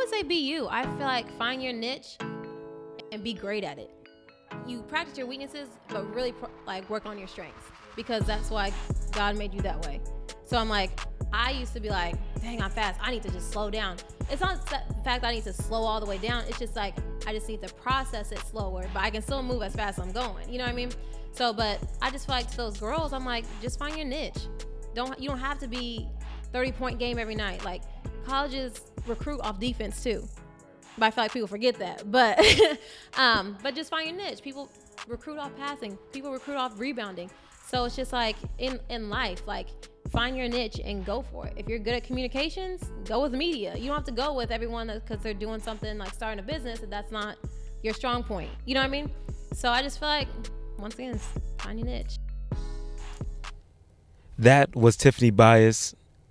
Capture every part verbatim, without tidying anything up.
would say be you. I feel like find your niche and be great at it. You practice your weaknesses, but really pr- like work on your strengths, because that's why God made you that way. So I'm like, I used to be like, dang, I'm fast. I need to just slow down. It's not the fact that I need to slow all the way down. It's just like, I just need to process it slower, but I can still move as fast as I'm going. You know what I mean? So, but I just feel like to those girls, I'm like, just find your niche. Don't, you don't have to be thirty point game every night. Like, colleges recruit off defense too. But I feel like people forget that. But um, but just find your niche. People recruit off passing. People recruit off rebounding. So it's just like in, in life, like find your niche and go for it. If you're good at communications, go with media. You don't have to go with everyone because they're doing something like starting a business if that's not your strong point. You know what I mean? So I just feel like, once again, find your niche. That was Tiffany Bias,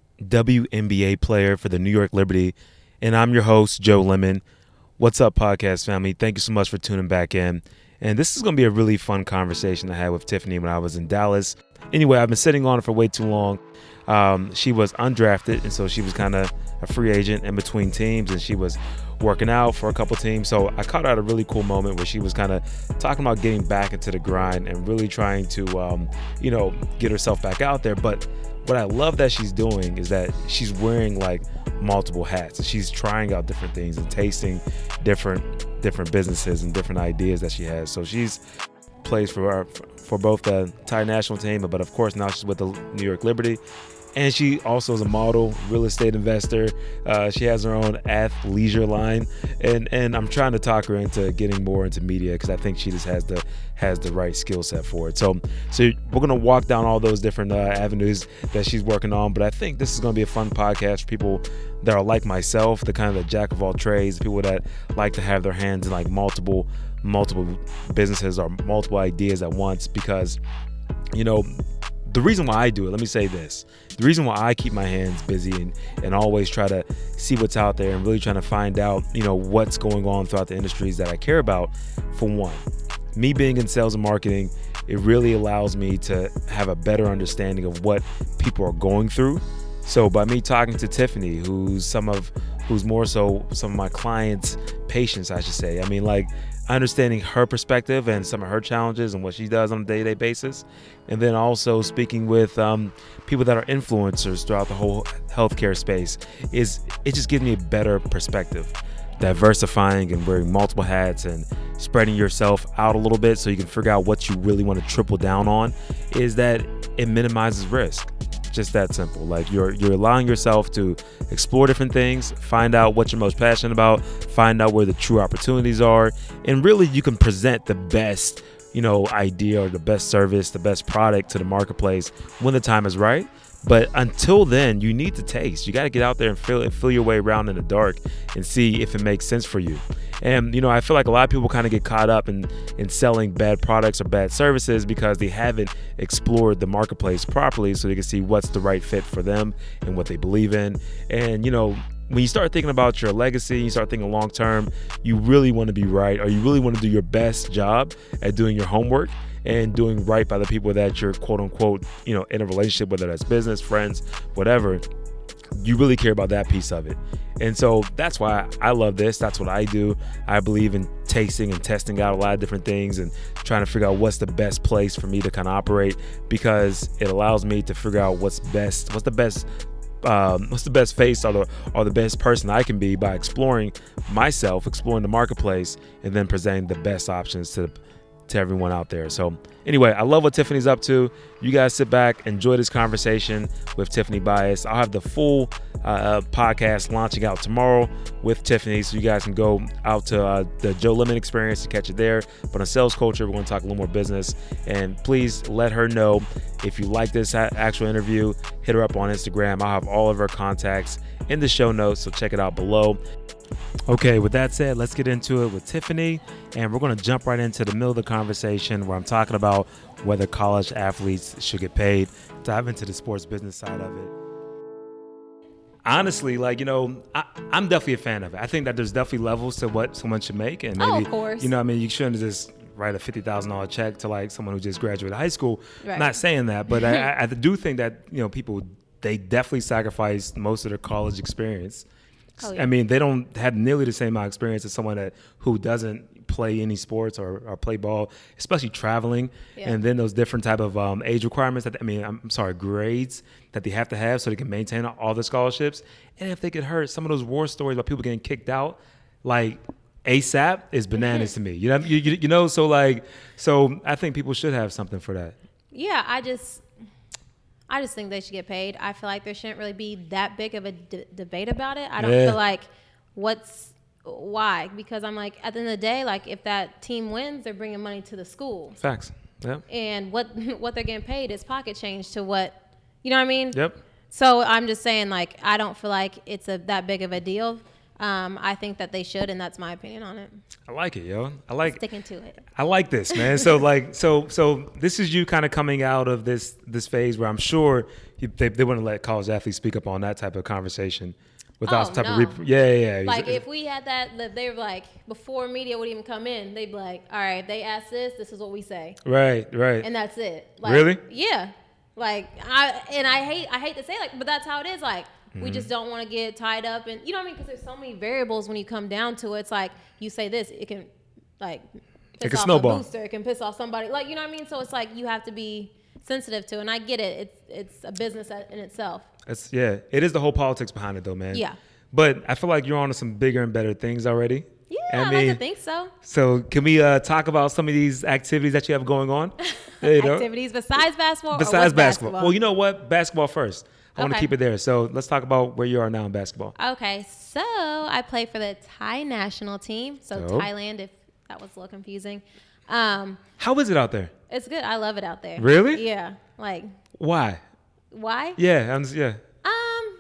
W N B A player for the New York Liberty. And I'm your host, Joe Lemon. What's up, podcast family? Thank you so much for tuning back in. And this is going to be a really fun conversation I had with Tiffany when I was in Dallas. Anyway, I've been sitting on it for way too long. Um, she was undrafted, and so she was kind of a free agent in between teams, and she was working out for a couple teams. So I caught her at a really cool moment where she was kind of talking about getting back into the grind and really trying to, um, you know, get herself back out there. But what I love that she's doing is that she's wearing like multiple hats. She's trying out different things and tasting different different businesses and different ideas that she has. So she's plays for our, for both the Thai national team, but of course now she's with the New York Liberty. And she also is a model, real estate investor. Uh, she has her own athleisure line, and and I'm trying to talk her into getting more into media because I think she just has the has the right skill set for it. So so we're gonna walk down all those different uh, avenues that she's working on. But I think this is gonna be a fun podcast for people that are like myself, the kind of the jack of all trades, people that like to have their hands in like multiple multiple businesses or multiple ideas at once. Because you know. The reason why I do it, let me say this. The reason why I keep my hands busy and, and always try to see what's out there and really trying to find out, you know, what's going on throughout the industries that I care about. For one, me being in sales and marketing, it really allows me to have a better understanding of what people are going through. So by me talking to Tiffany, who's some of, who's more so some of my clients' patients, I should say. I mean, like, understanding her perspective and some of her challenges and what she does on a day-to-day basis. And then also speaking with um, people that are influencers throughout the whole healthcare space, is it just gives me a better perspective. Diversifying and wearing multiple hats and spreading yourself out a little bit so you can figure out what you really want to triple down on, is that it minimizes risk. Just that simple. Like you're you're allowing yourself to explore different things, find out what you're most passionate about, find out where the true opportunities are, and really you can present the best, you know, idea or the best service, the best product to the marketplace when the time is right. But until then, you need to taste. You got to get out there and feel, and feel your way around in the dark and see if it makes sense for you. And, you know, I feel like a lot of people kind of get caught up in, in selling bad products or bad services because they haven't explored the marketplace properly so they can see what's the right fit for them and what they believe in. And, you know, when you start thinking about your legacy, you start thinking long term, you really want to be right, or you really want to do your best job at doing your homework and doing right by the people that you're quote unquote, you know, in a relationship, whether that's business, friends, whatever. You really care about that piece of it. And so that's why I love this. That's what I do. I believe in tasting and testing out a lot of different things and trying to figure out what's the best place for me to kind of operate, because it allows me to figure out what's best, what's the best Um, what's the best face or the, or the best person I can be by exploring myself, exploring the marketplace, and then presenting the best options to to everyone out there. So anyway, I love what Tiffany's up to. You guys sit back, enjoy this conversation with Tiffany Bias. I'll have the full uh, podcast launching out tomorrow with Tiffany, so you guys can go out to uh, the Joe Lemon Experience and catch it there. But on Sales Culture, we're going to talk a little more business. And please let her know if you like this actual interview. Hit her up on Instagram. I'll have all of her contacts in the show notes, so check it out below. Okay, with that said, let's get into it with Tiffany, and we're going to jump right into the middle of the conversation where I'm talking about whether college athletes should get paid, dive into the sports business side of it. Honestly, like, you know, I, I'm definitely a fan of it. I think that there's definitely levels to what someone should make, and maybe, oh, of course. you know, I mean, you shouldn't just write a fifty thousand dollars check to like someone who just graduated high school. Right. Not saying that, but I, I do think that, you know, people, they definitely sacrifice most of their college experience Oh, yeah. I mean, they don't have nearly the same amount of experience as someone that who doesn't play any sports or, or play ball, especially traveling. Yeah. And then those different type of um, age requirements that, I mean, I'm sorry, grades that they have to have so they can maintain all the scholarships. And if they get hurt, some of those war stories about people getting kicked out, like ASAP is bananas to me. You know, you, you, you know, so like, so I think people should have something for that. Yeah, I just, I just think they should get paid. I feel like there shouldn't really be that big of a d- debate about it. I don't Yeah. feel like what's why because I'm like at the end of the day, like if that team wins, they're bringing money to the school. Facts. Yep. And what what they're getting paid is pocket change to what, you know what I mean? Yep. So I'm just saying, like, I don't feel like it's a that big of a deal. Um, I think that they should, and that's my opinion on it. I like it, yo. I like Sticking to it. I like this, man. So like, so so this is you kind of coming out of this this phase where I'm sure you, they they wouldn't let college athletes speak up on that type of conversation without Oh, some type no. of rep- yeah yeah yeah. Like if we had that, that they were like before media would even come in, they'd be like, all right, they asked this, this is what we say, right right and that's it. Like, Really? Yeah. Like I and I hate I hate to say like, but that's how it is. Like we Mm-hmm. just don't want to get tied up, and you know what I mean? Because there's so many variables when you come down to it. It's like you say this, it can like piss can off snowball. a booster, it can piss off somebody. Like you know what I mean? So it's like you have to be sensitive to, and I get it. It's it's a business in itself. It's yeah, it is the whole politics behind it though, man. Yeah. But I feel like you're on to some bigger and better things already. Yeah, I, like to think so. So can we uh, talk about some of these activities that you have going on? You know? Activities besides basketball. Besides or what's basketball. basketball. Well, you know what? Basketball first. I want to Okay. keep it there. So let's talk about where you are now in basketball. Okay, so I play for the Thai national team. So Dope. Thailand, if that was a little confusing. Um, How is it out there? it's good. I love it out there. Really? Yeah. Like, Why? why? Yeah, I'm just, yeah. Um,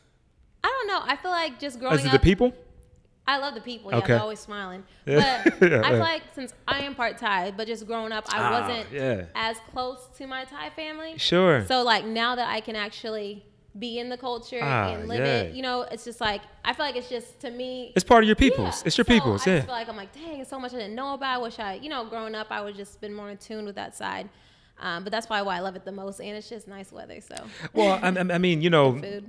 I don't know. I feel like just growing Is it up. the people? I love the people. Yeah, Okay. they're always smiling. Yeah. But Yeah, I yeah. feel like since I am part Thai, but just growing up, I Ah, wasn't yeah. as close to my Thai family. Sure. So like now that I can actually be in the culture Ah, and live yeah. it, you know, it's just like I feel like it's just to me. It's part of your peoples. Yeah. It's your So peoples, I yeah. just feel like I'm like, dang, it's so much I didn't know about. I wish I, you know, growing up, I would just been more in tune with that side. Um, but that's probably why I love it the most, and it's just nice weather. So Well, I, I I mean, you know, food.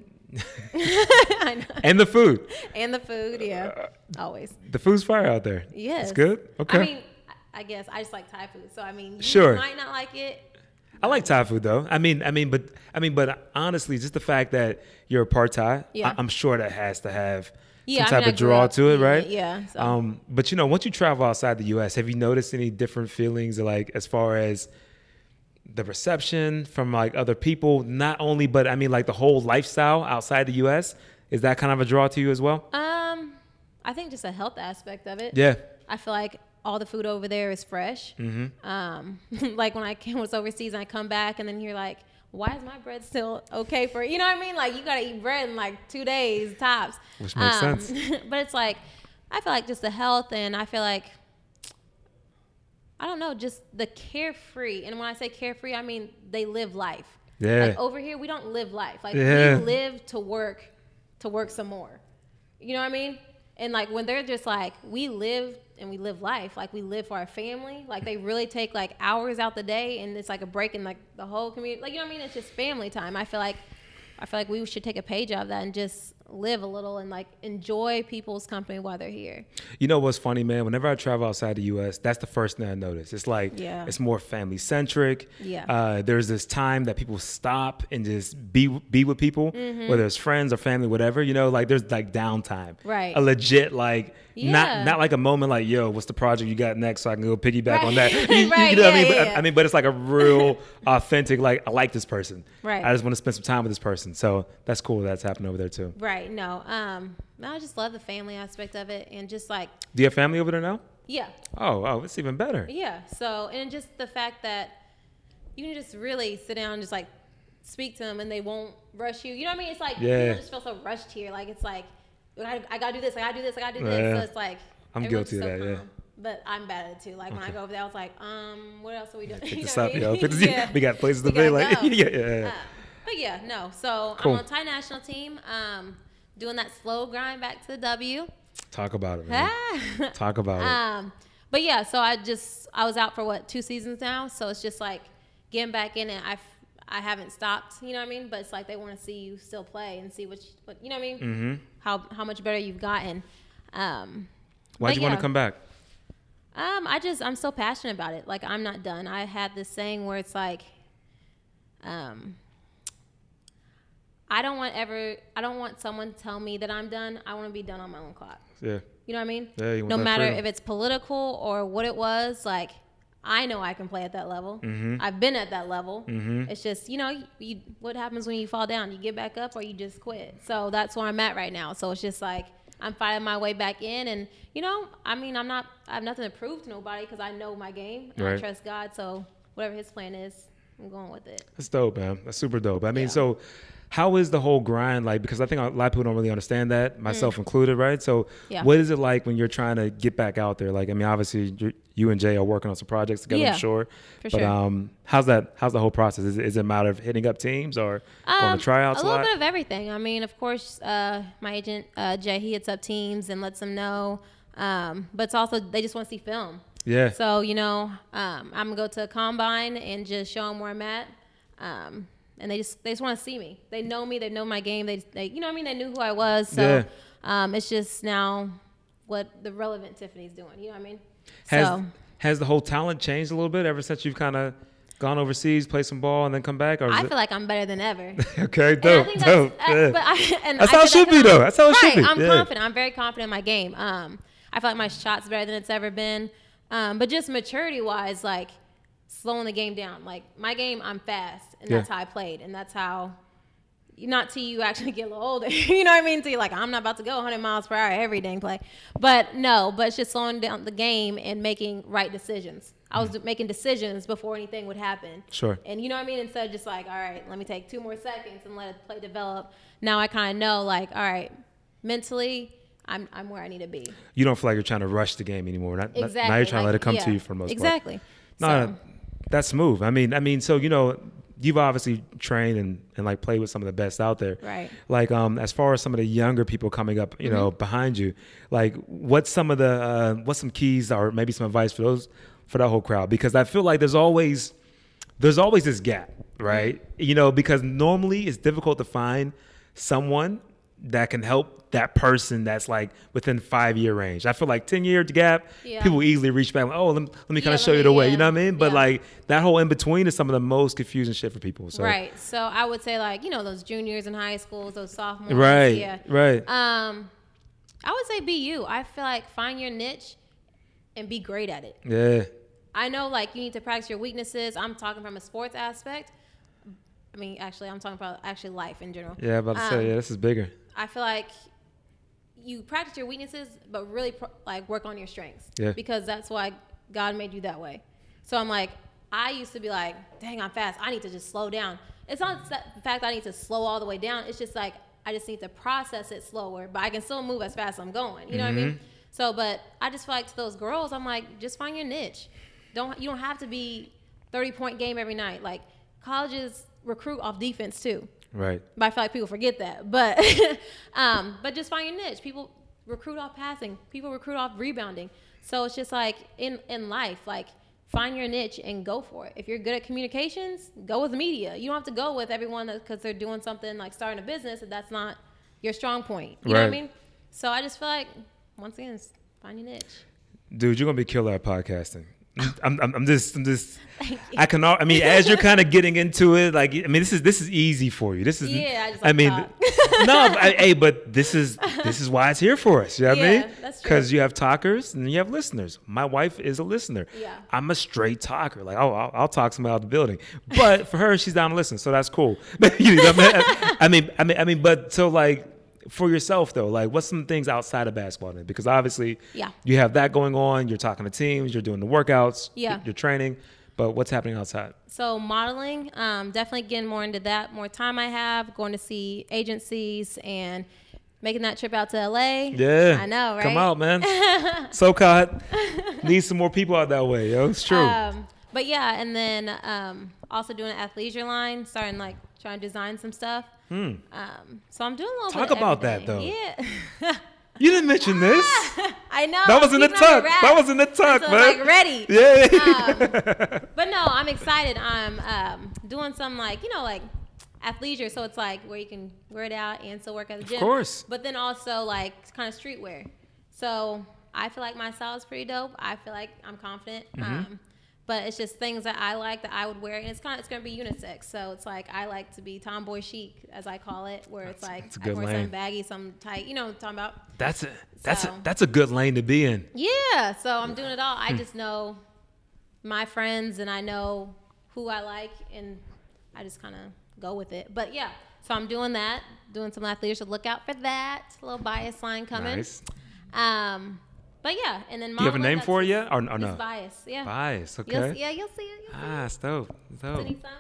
I know. and the food. And the food, yeah, always. The food's fire out there. Yes. It's good? Okay. I mean, I guess I just like Thai food. So I mean, you Sure. might not like it. I like Thai food though. I mean, I mean, but I mean, but honestly, just the fact that you're a part Thai, Yeah. I, I'm sure that has to have Yeah, some I type mean, I of grew draw up to it, eating right? it, yeah, so. Um, but you know, once you travel outside the U S, have you noticed any different feelings, like as far as the reception from like other people? Not only, but I mean, like the whole lifestyle outside the U S. Is that kind of a draw to you as well? Um, I think just a health aspect of it. Yeah. I feel like all the food over there is fresh. Mm-hmm. Um, like when I came, was overseas and I come back and then you're like, why is my bread still okay for, you know what I mean? Like you got to eat bread in like two days tops. Which makes Um, sense. But it's like, I feel like just the health, and I feel like, I don't know, just the carefree. And when I say carefree, I mean, they live life. Yeah. Like over here, we don't live life. Like Yeah. we live to work, to work some more. You know what I mean? And like when they're just like, we live and we live life, like we live for our family. Like they really take like hours out the day, and it's like a break in like the whole community. Like, you know what I mean? It's just family time. I feel like, I feel like we should take a page out of that and just live a little and like enjoy people's company while they're here. You know what's funny, man? Whenever I travel outside the U S, that's the first thing I notice. It's like, Yeah. it's more family centric. Yeah. Uh, there's this time that people stop and just be be with people, Mm-hmm. whether it's friends or family, whatever. You know, like there's like downtime. Right. A legit like, Yeah. not not like a moment like, yo, what's the project you got next so I can go piggyback Right. on that. You, you Right, know what I yeah, mean? yeah, But, yeah. I mean, but it's like a real authentic, like I like this person. Right. I just want to spend some time with this person. So that's cool. That's happening over there too. Right. No. Um, no, I just love the family aspect of it, and just like, Do you have family over there now? yeah. Oh, oh, it's even better. Yeah. So, and just the fact that you can just really sit down and just like speak to them, and they won't rush you. You know what I mean? It's like, Yeah. people just feel so rushed here. Like, it's like, I, I gotta do this, I gotta do this, I gotta do this. Yeah. So it's like, I'm everyone's guilty of so that, yeah. calm. But I'm bad at it too. Like when I go over there, I was like, um, what else are we doing? Pick You this know up, what I yo. mean? Pick this, Yeah. We got places to We be. gotta Like, go. yeah, yeah, yeah. Uh, but yeah, no. So Cool. I'm on Thai national team, um, doing that slow grind back to the W. Talk about it, man. Ah. Talk about it. Um, but yeah, so I just I was out for what two seasons now, so it's just like getting back in it. I I haven't stopped, you know what I mean? But it's like they want to see you still play and see what, you, what you know what I mean? Mm-hmm. How how much better you've gotten. Um, Why'd you yeah. want to come back? Um, I just I'm so passionate about it. Like I'm not done. I had this saying where it's like, um, I don't want ever I don't want someone to tell me that I'm done. I want to be done on my own clock. Yeah. You know what I mean? Yeah, you want no that matter freedom. if it's political or what it was, like I know I can play at that level. Mm-hmm. I've been at that level. Mm-hmm. It's just, you know, you, you, what happens when you fall down? You get back up or you just quit. So that's where I'm at right now. So it's just like I'm fighting my way back in. And, you know, I mean, I'm not, I have nothing to prove to nobody because I know my game and Right. I trust God. So whatever his plan is, I'm going with it. That's dope, man. That's super dope. I mean, Yeah. so how is the whole grind like? Because I think a lot of people don't really understand that, myself mm. included, right? So Yeah. what is it like when you're trying to get back out there? Like, I mean, obviously you're, you and Jay are working on some projects together, Yeah, I'm sure. for but sure. um, how's that? How's the whole process? Is it, is it a matter of hitting up teams or Um, going to tryouts a a little lot? bit of everything. I mean, of course, uh, my agent uh, Jay, he hits up teams and lets them know. Um, but it's also they just want to see film. Yeah. So you know, um, I'm gonna go to a combine and just show them where I'm at. Um, and they just they just want to see me. They know me. They know my game. They, they you know what I mean. They knew who I was. So Yeah. um, it's just now what the relevant Tiffany's doing. You know what I mean? Has so has the whole talent changed a little bit ever since you've kind of gone overseas, play some ball, and then come back? Or is I it... feel like I'm better than ever. Okay, And I dope, think dope. that's, uh, Yeah. but I, and That's I how it say should that be, 'cause though. I'm- That's how it should right, be. I'm Yeah. confident. I'm very confident in my game. Um, I feel like my shot's better than it's ever been. Um, but just maturity-wise, like slowing the game down. Like my game, I'm fast, and Yeah. that's how I played, and that's how. Not till you actually get a little older, you know what I mean? Till you're like, I'm not about to go one hundred miles per hour every dang play. But no, but it's just slowing down the game and making right decisions. I was making decisions before anything would happen. Sure. And you know what I mean? Instead of just like, all right, let me take two more seconds and let it play develop. Now I kind of know, like, all right, mentally, I'm I'm where I need to be. You don't feel like you're trying to rush the game anymore. Not, Exactly. Now you're trying to like, let it come yeah, to you for the most exactly. part. No, So, no, that's smooth. I mean, I mean, so you know, you've obviously trained and, and like played with some of the best out there. Right. Like, um, as far as some of the younger people coming up, you know, Mm-hmm. behind you, like, what's some of the uh, what's some keys or maybe some advice for those for that whole crowd? Because I feel like there's always there's always this gap, right? Mm-hmm. You know, because normally it's difficult to find someone that can help that person that's like within five year range. I feel like ten year gap, Yeah. people easily reach back. Like, oh, let me, let me kind Yeah, of show let you the me- way. yeah, You know what I mean? But yeah. like that whole in between is some of the most confusing shit for people. So Right. So I would say like, you know, those juniors in high schools, those sophomores. Right. Yeah. Right. Um, I would say be you. I feel like find your niche and be great at it. Yeah. I know like you need to practice your weaknesses. I'm talking from a sports aspect. I mean, actually, I'm talking about actually life in general. Yeah. About to Um, say, yeah, this is bigger. I feel like you practice your weaknesses, but really pro- like work on your strengths. Yeah. Because that's why God made you that way. So I'm like, I used to be like, dang, I'm fast. I need to just slow down. It's not the fact that I need to slow all the way down. It's just like I just need to process it slower, but I can still move as fast as I'm going. You know what I mean? So, but I just feel like to those girls, I'm like, just find your niche. Don't you don't have to be thirty point game every night. Like colleges recruit off defense too. Right. But I feel like people forget that. But um, but just find your niche. People recruit off passing. People recruit off rebounding. So it's just like in, in life, like find your niche and go for it. If you're good at communications, go with media. You don't have to go with everyone because they're doing something like starting a business if that's not your strong point. You know what I Right. mean? So I just feel like, once again, it's find your niche. Dude, you're gonna be killer at podcasting. I'm, I'm, I'm just, I'm just. Thank you. I can. al- I mean, as you're kind of getting into it, like, I mean, this is this is easy for you. This is. Yeah, I just I like mean, talk. no, I, hey, but this is this is why it's here for us. You know what I Yeah, mean? that's true. Because you have talkers and you have listeners. My wife is a listener. Yeah. I'm a straight talker. Like, oh, I'll, I'll talk somebody out the building. But for her, she's down to listen, so that's cool. You know what I mean? I mean, I mean, I mean, but so like. For yourself though, like what's some things outside of basketball then? Because obviously Yeah. you have that going on, you're talking to teams, you're doing the workouts, Yeah. you're training, but what's happening outside? So modeling, um, definitely getting more into that. More time I have, going to see agencies and making that trip out to L A. Yeah. I know, right? Come out, man. SoCal need some more people out that way, yo. It's true. Um, but yeah, and then um, also doing an athleisure line, starting like trying to design some stuff. Hmm. Um, so I'm doing a little Talk bit of about that, everything. Yeah. You didn't mention this. I I know. That was in the tuck. That was in the tuck, so, man. Like ready. Yeah. Um, but no, I'm excited. I'm um, doing some like you know like athleisure, so it's like where you can wear it out and still work at the gym. Of course. But then also like kind of streetwear. So I feel like my style is pretty dope. I feel like I'm confident. Mm-hmm. Um, but it's just things that I like that I would wear, and it's kind of it's gonna be unisex. So it's like I like to be tomboy chic, as I call it, where it's like that's a I good wear lane. some baggy, some tight. You know what I'm talking about? That's a that's So- a that's a good lane to be in. Yeah. So I'm doing it all. Hmm. I just know my friends, and I know who I like, and I just kind of go with it. But yeah, so I'm doing that, doing some athletes. So look out for that. A little bias line coming. Nice. Um, but yeah, and then Do you have a modeling, name that's for it just- yet, or, or just no? bias. Yeah. Bias. You'll, Okay. yeah, you'll see it. You'll see Ah, it's dope. It's dope. it. Send you some?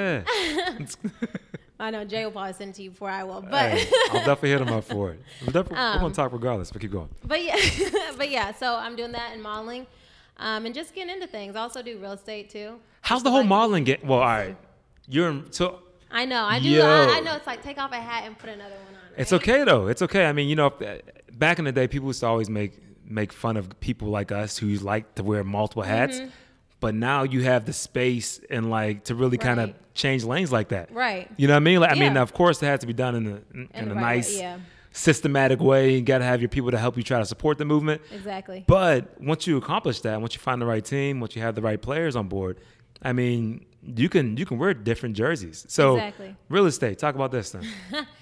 Yeah. I know Jay will probably send it to you before I will, but Hey, I'll definitely hit him up for it. We're, definitely, we're Um, gonna talk regardless, but keep going. but yeah, but yeah. So I'm doing that and modeling, um, and just getting into things. I also do real estate too. How's Just the whole like- modeling get? Well, all right. You're in, so I know. I do. Yo. I, I know. It's like take off a hat and put another one on. it's right? okay though. It's okay. I mean, you know, if- back in the day, people used to always make make fun of people like us who like to wear multiple hats. Mm-hmm. But now you have the space and like to really kind of Right. change lanes like that. Right. You know what I mean? Like, I mean, Yeah. of course, it has to be done in a in, In a the right way, nice, yeah. systematic way. You got to have your people to help you try to support the movement. Exactly. But once you accomplish that, once you find the right team, once you have the right players on board, I mean, you can you can wear different jerseys. So Exactly. real estate, talk about this then.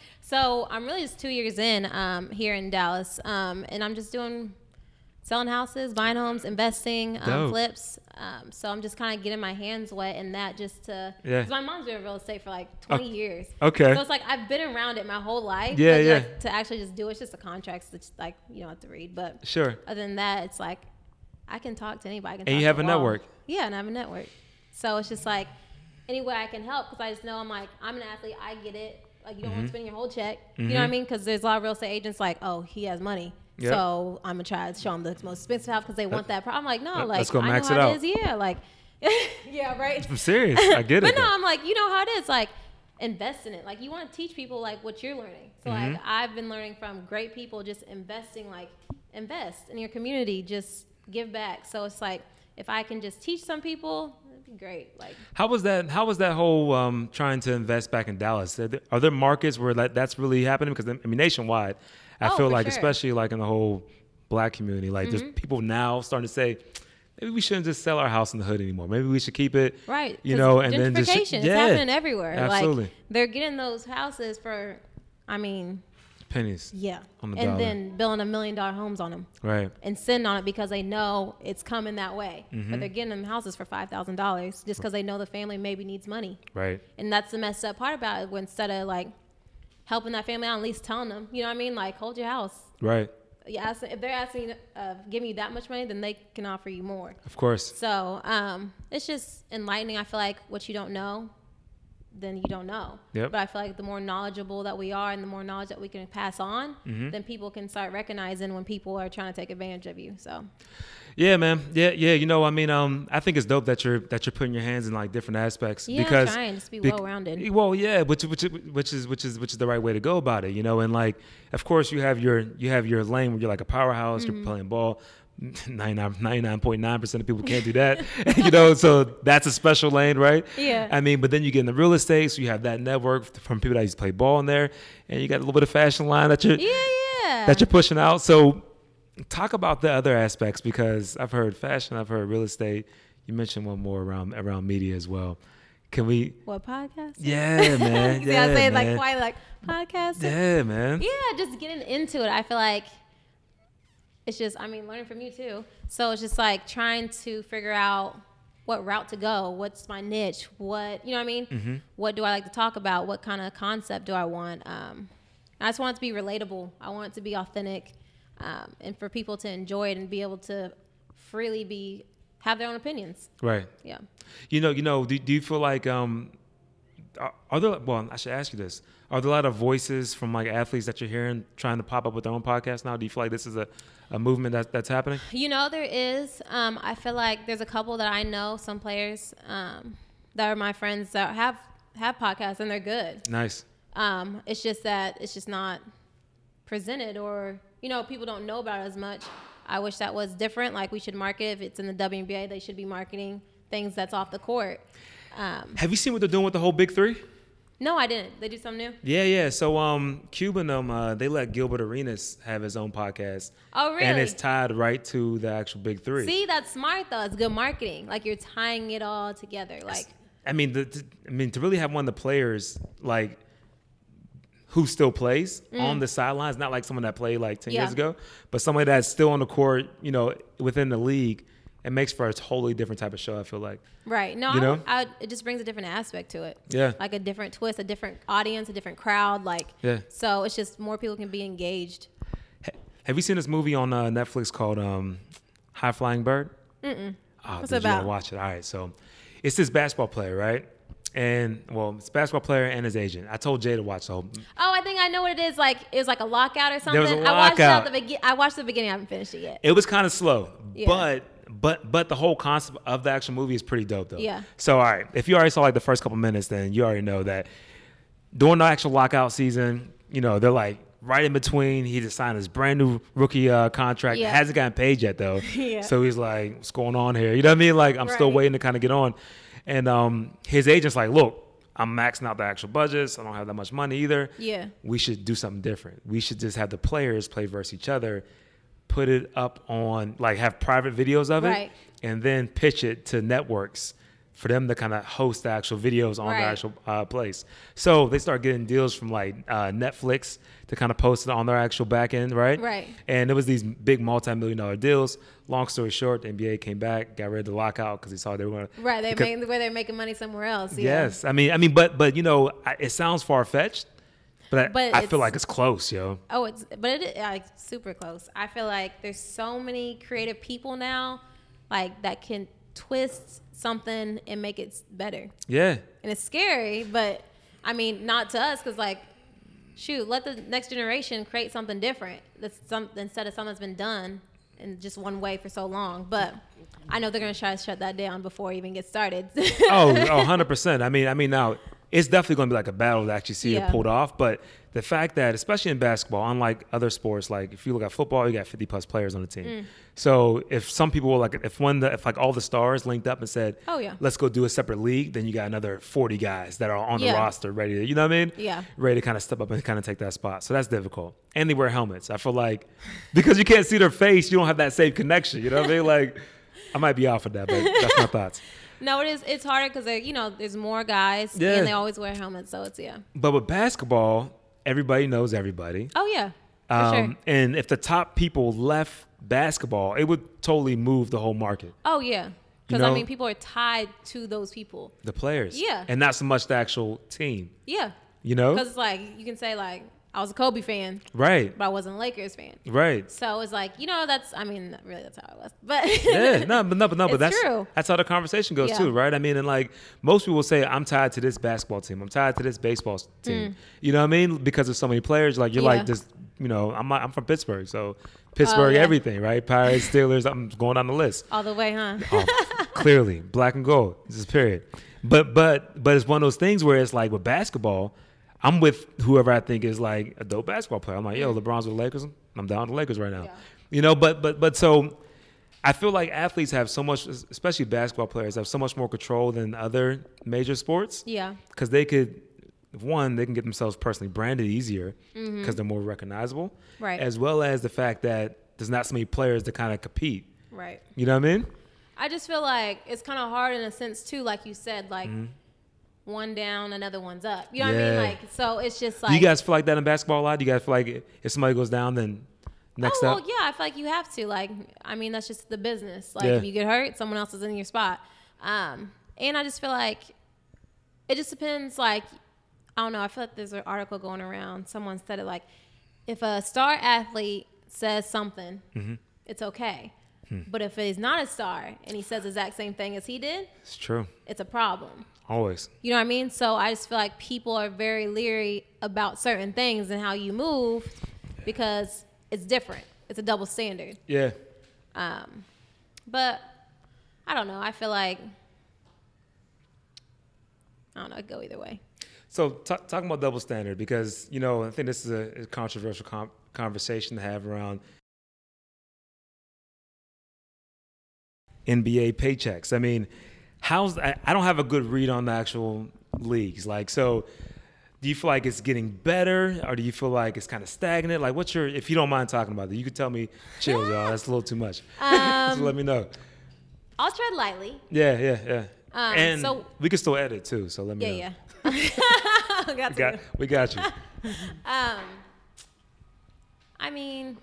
So I'm really just two years in um, here in Dallas, um, and I'm just doing selling houses, buying homes, investing, um, Dope. flips. Um, so I'm just kind of getting my hands wet in that just to. Yeah. Because my mom's been in real estate for like twenty Okay. years. Okay. So it's like I've been around it my whole life. Yeah, but yeah. Like, to actually just do it, it's just a contract that's like you don't have to read. But Sure. other than that, it's like I can talk to anybody. I can And talk you to have the a wall. network. Yeah, and I have a network. So it's just like any way I can help because I just know I'm like I'm an athlete. I get it. Like you don't Mm-hmm. want to spend your whole check. You know what I mean? Because there's a lot of real estate agents like, oh, he has money. Yep. So I'm gonna try to show them the most expensive house because they want that. Pro- I'm like, no, Let- like let's go I max know it how out. it is. Yeah, like yeah, right. I'm serious. I get it. But no, though. I'm like, you know how it is. Like, invest in it. Like, you want to teach people like what you're learning. So Mm-hmm. like, I've been learning from great people. Just investing. Like, invest in your community. Just give back. So it's like, if I can just teach some people, it'd be great. Like, How was that? How was that whole um, trying to invest back in Dallas? Are there, are there markets where that, that's really happening? Because I mean, nationwide, I Oh, feel for like, sure. especially like in the whole black community, like there's people now starting to say, maybe we shouldn't just sell our house in the hood anymore. Maybe we should keep it, right. You 'Cause know, and then just gentrification, it's yeah, happening everywhere. Absolutely, Like, they're getting those houses for, I mean, pennies, yeah. On the and dollar. then building a million dollar homes on them. right? And sitting on it because they know it's coming that way. Mm-hmm. But they're getting them houses for five thousand dollars just because they know the family maybe needs money. Right. And that's the messed up part about it. When instead of like helping that family out, at least telling them, you know what I mean? Like, hold your house. Right. You ask, if they're asking, uh, giving you that much money, then they can offer you more. Of course. So um, it's just enlightening. I feel like what you don't know, then you don't know. Yep. But I feel like the more knowledgeable that we are and the more knowledge that we can pass on, Mm-hmm. then people can start recognizing when people are trying to take advantage of you. So Yeah, man. Yeah, yeah. You know, I mean, um, I think it's dope that you're that you're putting your hands in like different aspects. yeah, because I'm trying just to be bec- well-rounded. Well, yeah, which which which is which is which is the right way to go about it, you know. And like, of course, you have your you have your lane where you're like a powerhouse. Mm-hmm. You're playing ball. ninety-nine point nine percent of people can't do that, you know. So that's a special lane, right? Yeah. I mean, but then you get into real estate, so you have that network from people that used to play ball in there, and you got a little bit of fashion line that you're Yeah, yeah. that you're pushing out. So talk about the other aspects, because I've heard fashion, I've heard real estate. You mentioned one more around around media as well. Can we? What podcast? Yeah, man. See, yeah, I say it man. like quite like podcast. Yeah, man. Yeah, just getting into it. I feel like it's just, I mean, learning from you too. So it's just like trying to figure out what route to go. What's my niche? What, you know what I mean? Mm-hmm. What do I like to talk about? What kind of concept do I want? Um, I just want it to be relatable. I want it to be authentic, um, and for people to enjoy it and be able to freely be, have their own opinions. Right. Yeah. You know, you know. Do, do you feel like um, are, are there? Well, I should ask you this: are there a lot of voices from like athletes that you're hearing trying to pop up with their own podcast now? Do you feel like this is a, a movement that that's happening? You know, there is. Um, I feel like there's a couple that I know, some players um, that are my friends that have have podcasts and they're good. Nice. Um, it's just that it's just not presented, or you know, people don't know about it as much. I wish that was different. Like we should market if it's in the W N B A, they should be marketing things that's off the court. Um, Have you seen what they're doing with the whole Big Three? no, I didn't. They do something new? Yeah, yeah. So um, Cuban, um, uh, they let Gilbert Arenas have his own podcast. Oh, really? And it's tied right to the actual Big Three. See, that's smart though. It's good marketing. Like you're tying it all together. Like, I mean, the, to, I mean, to really have one of the players like who still plays mm. on the sidelines, not like someone that played like ten yeah. years ago, but somebody that's still on the court, you know, within the league. It makes for a totally different type of show, I feel like. Right. No, you know? I, I, it just brings a different aspect to it. Yeah. Like a different twist, a different audience, a different crowd. Like, yeah. So it's just more people can be engaged. Have you seen this movie on uh, Netflix called um, High Flying Bird? Mm-mm. Oh, What's dude, it about? You gotta watch it. All right. So it's this basketball player, right? And, well, it's a basketball player and his agent. I told Jay to watch the whole. Oh, I think I know what it is. Like, it was like a lockout or something. There was a I watched it lockout. at the begin- I watched the beginning. I haven't finished it yet. It was kind of slow, Yeah. but but but the whole concept of the actual movie is pretty dope, though. Yeah. So, all right, if you already saw like the first couple minutes, then you already know that during the actual lockout season, you know, they're like right in between. He just signed his brand new rookie uh, contract. Yeah. Hasn't gotten paid yet, though. Yeah. So he's like, what's going on here? You know what I mean? Like, I'm still Right. waiting to kind of get on. And um, his agent's like, look, I'm maxing out the actual budgets. I don't have that much money either. Yeah. We should do something different. We should just have the players play versus each other, put it up on, like have private videos of it, Right. and then pitch it to networks for them to kind of host the actual videos on Right. the actual uh, place. So they start getting deals from like uh, Netflix to kind of post it on their actual back end, right? Right. And it was these big multi-million dollar deals. Long story short, the N B A came back, got rid of the lockout because they saw they were going to. Right. They because, made where they're making money somewhere else. Yeah. Yes. I mean, I mean, but, but you know, I, it sounds far-fetched, but, I, But I it's- feel like it's close, yo. Oh, it's but it is like super close. I feel like there's so many creative people now, like that can twist something and make it s- better. Yeah. And it's scary, but I mean, not to us, because like, shoot, let the next generation create something different. That's some instead of something that's been done in just one way for so long. But I know they're gonna try to shut that down before it even gets started. oh, oh, one hundred percent. I mean, I mean, now it's definitely going to be like a battle to actually see Yeah. it pulled off. But the fact that, especially in basketball, unlike other sports, like if you look at football, you got fifty plus players on the team. Mm. So if some people were like, if one, if like all the stars linked up and said, Oh, yeah. let's go do a separate league, then you got another forty guys that are on the Yeah. roster ready to, you know what I mean? Yeah. Ready to kind of step up and kind of take that spot. So that's difficult. And they wear helmets. I feel like because you can't see their face, you don't have that same connection. You know what I mean? Like, I might be off of that, but that's my thoughts. No, it is. It's harder because you know there's more guys, Yeah. and they always wear helmets. So it's yeah. But with basketball, everybody knows everybody. Oh yeah, for Um, sure. And if the top people left basketball, it would totally move the whole market. Oh yeah, because know- I mean people are tied to those people. The players. Yeah. And not so much the actual team. Yeah, You know? because it's like you can say like I was a Kobe fan, Right. but I wasn't a Lakers fan. Right. So it's like you know that's I mean not really that's how I was, but Yeah, no, but no, but no, but It's that's true. that's how the conversation goes Yeah. too, right? I mean, and like most people say, I'm tied to this basketball team, I'm tied to this baseball s- team. You know what I mean? Because of so many players, like you're Mm. Yeah. like just, you know, I'm I'm from Pittsburgh, so Pittsburgh, yeah. everything, right? Pirates, Steelers, I'm going down the list. all the way, huh? Oh, clearly, black and gold. This is period. But but but it's one of those things where it's like with basketball, I'm with whoever I think is like a dope basketball player. I'm like, yo, LeBron's with the Lakers. I'm down with the Lakers right now. Yeah. You know, but but but so I feel like athletes have so much, especially basketball players, have so much more control than other major sports Yeah, because they could, one, they can get themselves personally branded easier because Mm-hmm. they're more recognizable, Right. as well as the fact that there's not so many players to kind of compete. right. You know what I mean? I just feel like it's kind of hard in a sense too, like you said, like Mm-hmm. one down, another one's up. You know what I mean? Yeah. Like so, it's just Do like you guys feel like that in basketball a lot? Do you guys feel like if somebody goes down, then next oh, up? well, yeah, I feel like you have to. Like, I mean, that's just the business. Like, Yeah. if you get hurt, someone else is in your spot. Um, and I just feel like it just depends. Like, I don't know. I feel like there's an article going around. Someone said it like, if a star athlete says something, Mm-hmm. it's okay. Hmm. But if he's not a star and he says the exact same thing as he did, It's true. it's a problem. Always. You know what I mean? So I just feel like people are very leery about certain things and how you move because it's different. It's a double standard. Yeah. Um, but I don't know. I feel like I don't know. It'd go either way. So t- talking about double standard, because, you know, I think this is a, a controversial com- conversation to have around N B A paychecks. I mean, how's I, I don't have a good read on the actual leagues. Like, so do you feel like it's getting better, or do you feel like it's kind of stagnant? Like, what's your, if you don't mind talking about it, you could tell me, chill, y'all. That's a little too much. Um, so let me know. I'll tread lightly. Yeah, yeah, yeah. Um, and so, we can still edit too, so let me yeah, know. Yeah, yeah. got we, got, we got you. um, I mean,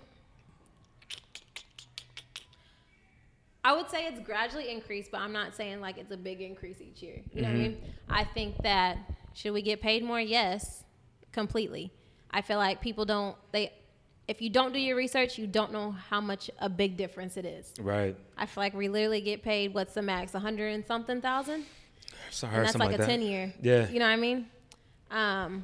I would say it's gradually increased, but I'm not saying like it's a big increase each year. You know mm-hmm. what I mean? I think that should we get paid more? Yes, completely. I feel like people don't, they, if you don't do your research, you don't know how much a big difference it is. Right. I feel like we literally get paid, what's the max, a hundred and something thousand? So and that's like, like a that. ten year. Yeah. You know what I mean? Um,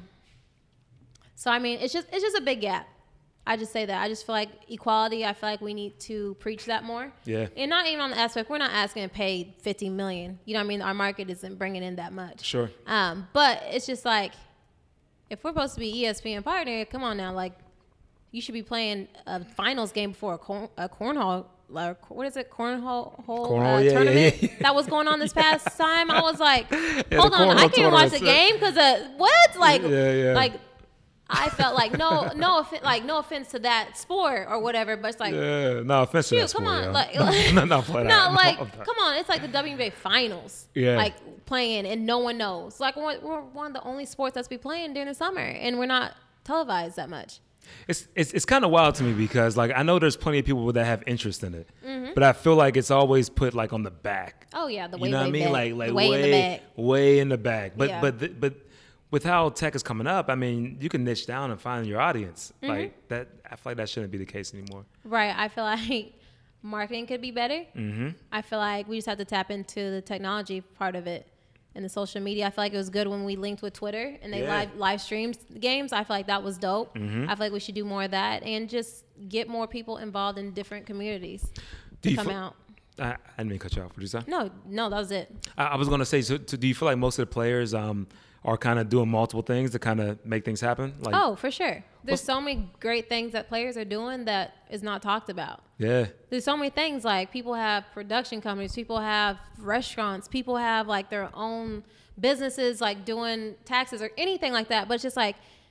so, I mean, it's just, it's just a big gap. I just say that. I just feel like equality, I feel like we need to preach that more. Yeah. And not even on the aspect, we're not asking to pay fifty million dollars. You know what I mean? Our market isn't bringing in that much. Sure. Um, but it's just like, if we're supposed to be E S P N partner, come on now. Like, you should be playing a finals game before a, corn, a cornhole, like, what is it, cornhole, cornhole uh, yeah, tournament yeah, yeah. that was going on this past time. I was like, yeah, hold on, I can't watch the game because of what? Like, yeah, yeah. like. I felt like no, no, offi- like no offense to that sport or whatever, but it's like, yeah, no offense shoot, to that come sport, on, yeah. like, no, no, no, no, like, come on, it's like the W N B A finals, yeah, like playing and no one knows. Like we're, we're one of the only sports that's be playing during the summer, and we're not televised that much. It's it's it's kind of wild to me because like I know there's plenty of people that have interest in it, mm-hmm. but I feel like it's always put like on the back. Oh yeah, the way, you know way what I mean, back. like like way, way in the back. way in the back. But yeah. but but. but with how tech is coming up, I mean, you can niche down and find your audience. Mm-hmm. Like that, I feel like that shouldn't be the case anymore. Right. I feel like marketing could be better. Mm-hmm. I feel like we just have to tap into the technology part of it and the social media. I feel like it was good when we linked with Twitter and they yeah. live live streamed the games. I feel like that was dope. Mm-hmm. I feel like we should do more of that and just get more people involved in different communities do to you come feel, out. I, I didn't mean to cut you off. What did you say? No, no, that was it. I, I was going to say, so, so do you feel like most of the players um, are kind of doing multiple things to kind of make things happen? Like, oh, for sure. There's so many great things that players are doing that is not talked about. Yeah. There's so many things, like people have production companies, people have restaurants, people have like their own businesses, like doing taxes or anything like that. But it's just like,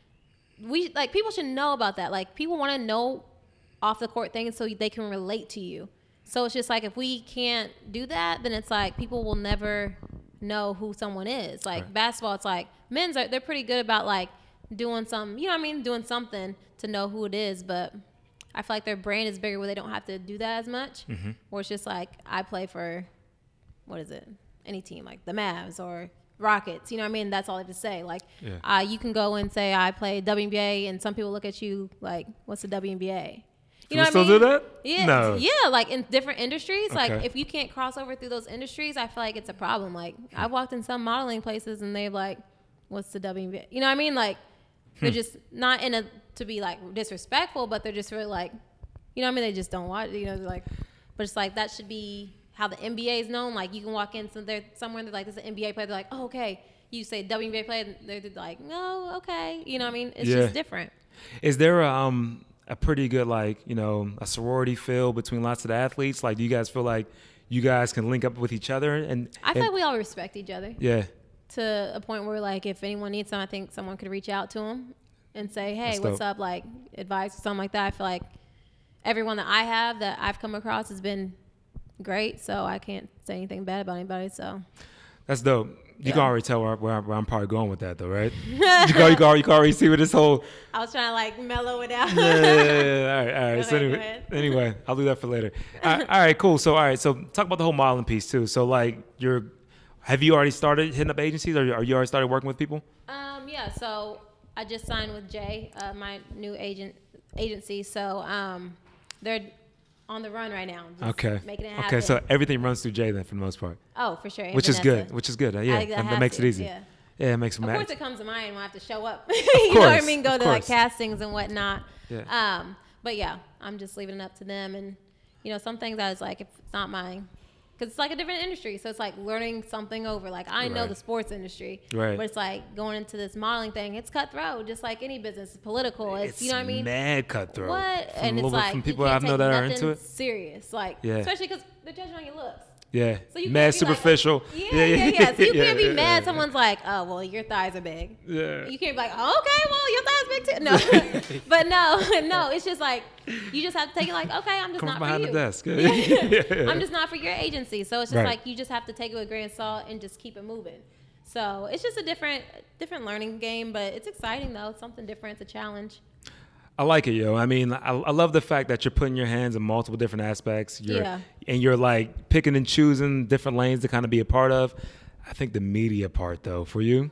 we like people should know about that. Like people want to know off the court things so they can relate to you. So it's just like, if we can't do that, then it's like people will never know who someone is. Like right. basketball, it's like men's are, they're pretty good about like doing some, you know what I mean? Doing something to know who it is. But I feel like their brand is bigger where they don't have to do that as much. Mm-hmm. Or it's just like, I play for, what is it? Any team, like the Mavs or Rockets, you know what I mean? That's all I have to say. Like, yeah. uh, you can go and say, I play W N B A, and some people look at you like, what's the W N B A? You know we what still I mean? do that? Yeah, no. yeah. Like in different industries, okay. like if you can't cross over through those industries, I feel like it's a problem. Like I've walked in some modeling places and they're like, "What's the W N B A?" You know what I mean? Like they're just not in a to be like disrespectful, but they're just really like, you know what I mean? They just don't watch. You know, they're like, but it's like that should be how the N B A is known. Like you can walk in some, somewhere and they're like, "This is an N B A player." They're like, "Oh, okay." You say W N B A player, they're like, "No, okay." You know what I mean? It's yeah. just different. Is there a, um? a pretty good, like, you know, a sorority feel between lots of the athletes? Like, do you guys feel like you guys can link up with each other? And I feel and, like we all respect each other. Yeah. To a point where, like, if anyone needs something, I think someone could reach out to them and say, hey, That's what's dope. up? Like, advice or something like that. I feel like everyone that I have that I've come across has been great, so I can't say anything bad about anybody, so. That's dope. You yeah. can already tell where, where, where I'm probably going with that, though, right? you, can, you, can, you can already see where this whole... I was trying to, like, mellow it out. yeah, yeah, yeah, yeah. All right, all right. Go so ahead, anyway, anyway, I'll do that for later. all, right, all right, cool. So, all right, so talk about the whole modeling piece, too. So, like, you're... Have you already started hitting up agencies, or are you already started working with people? Um, yeah, so I just signed with Jay, uh, my new agent agency. So um, they're on the run right now. Just okay. Making it happen. Okay, so everything runs through Jay then for the most part. Oh, for sure. Which is good. Which is good. Uh, yeah, that, that makes to, it easy. Yeah. Yeah, it makes it Of matter. course, it comes to mind when I have to show up. Of you course, know what I mean? Go to course. like castings and whatnot. Yeah. Um, but yeah, I'm just leaving it up to them. And you know, some things I was like, if it's not mine. Because it's like a different industry. So it's like learning something over. Like, I know right. the sports industry. Right. But it's like going into this modeling thing. It's cutthroat, just like any business. It's political. It's, it's you know what I mean? mad cutthroat. What? From and it's bit, like, from people you I can't know take that are nothing into it. serious. Like, yeah. especially because they're judging on your looks. Yeah. So you mad can't be superficial. Like, oh, yeah, yeah, yeah, yeah. So you yeah, can't be yeah, mad. yeah. Someone's like, oh, well, your thighs are big. Yeah. You can't be like, oh, okay, well, your thighs big too. No, but no, no. It's just like you just have to take it like, okay, I'm just Come not behind for you. the desk. Yeah. I'm just not for your agency. So it's just Right. like you just have to take it with a grain of salt and just keep it moving. So it's just a different, different learning game, but it's exciting though. It's something different. It's a challenge. I like it, yo. I mean, I, I love the fact that you're putting your hands in multiple different aspects. You're, Yeah. And you're like picking and choosing different lanes to kind of be a part of. I think the media part, though, for you,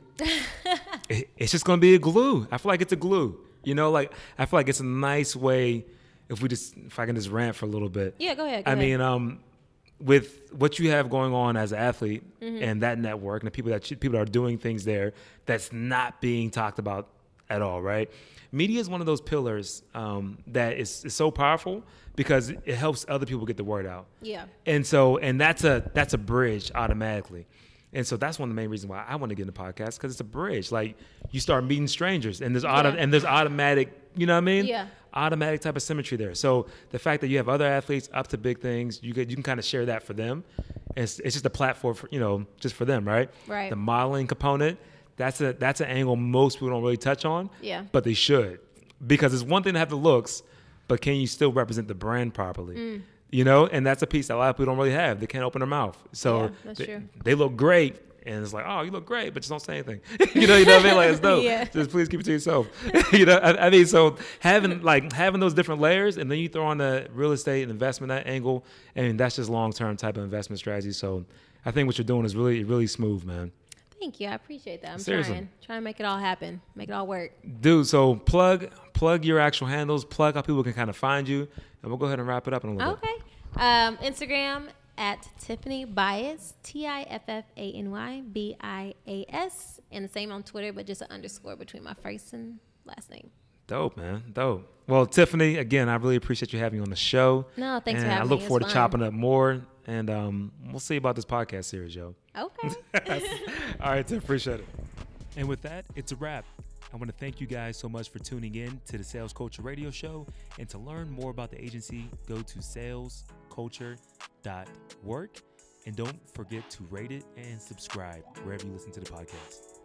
it, it's just going to be a glue. I feel like it's a glue. You know, like I feel like it's a nice way. If we just, if I can just rant for a little bit. Yeah, go ahead. Go I ahead. mean, um, with what you have going on as an athlete Mm-hmm. and that network and the people that you, people that are doing things there that's not being talked about at all, right? Media is one of those pillars um, that is, is so powerful because it helps other people get the word out. Yeah. And so, and that's a that's a bridge automatically. And so that's one of the main reasons why I want to get in the podcast, because it's a bridge. Like you start meeting strangers, and there's auto, Yeah. and there's automatic, you know what I mean? Yeah. Automatic type of symmetry there. So the fact that you have other athletes up to big things, you could you can kind of share that for them. And it's, it's just a platform for, you know, just for them, right? Right. The modeling component, that's a that's an angle most people don't really touch on. Yeah. But they should, because it's one thing to have the looks, but can you still represent the brand properly? Mm. You know, and that's a piece that a lot of people don't really have. They can't open their mouth. So Yeah, that's they, true. they look great. And it's like, oh, you look great, but just don't say anything. you know, you know what I mean? Like, it's dope. Yeah. Just please keep it to yourself. you know, I, I mean, so having like having those different layers, and then you throw on the real estate and investment that angle, and that's just long term type of investment strategy. So I think what you're doing is really, really smooth, man. Thank you. I appreciate that. I'm Seriously. trying, trying to make it all happen, make it all work. Dude, so plug plug your actual handles, plug how people can kind of find you, and we'll go ahead and wrap it up in a little bit. Okay. Um, Instagram at Tiffany Bias, T I F F A N Y B I A S, and the same on Twitter, but just an underscore between my first and last name. Dope, man. Dope. Well, Tiffany, again, I really appreciate you having me on the show. No, thanks and for having I look me. It was forward to fun. chopping up more, and um, we'll see about this podcast series, yo. Okay. All right, Tiff, appreciate it. And with that, it's a wrap. I want to thank you guys so much for tuning in to the Sales Culture Radio Show. And to learn more about the agency, go to sales culture dot work. And don't forget to rate it and subscribe wherever you listen to the podcast.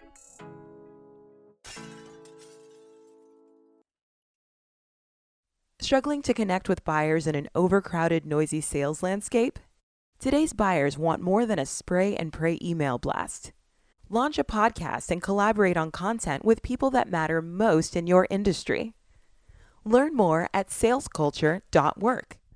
Struggling to connect with buyers in an overcrowded, noisy sales landscape? Today's buyers want more than a spray and pray email blast. Launch a podcast and collaborate on content with people that matter most in your industry. Learn more at sales culture dot work.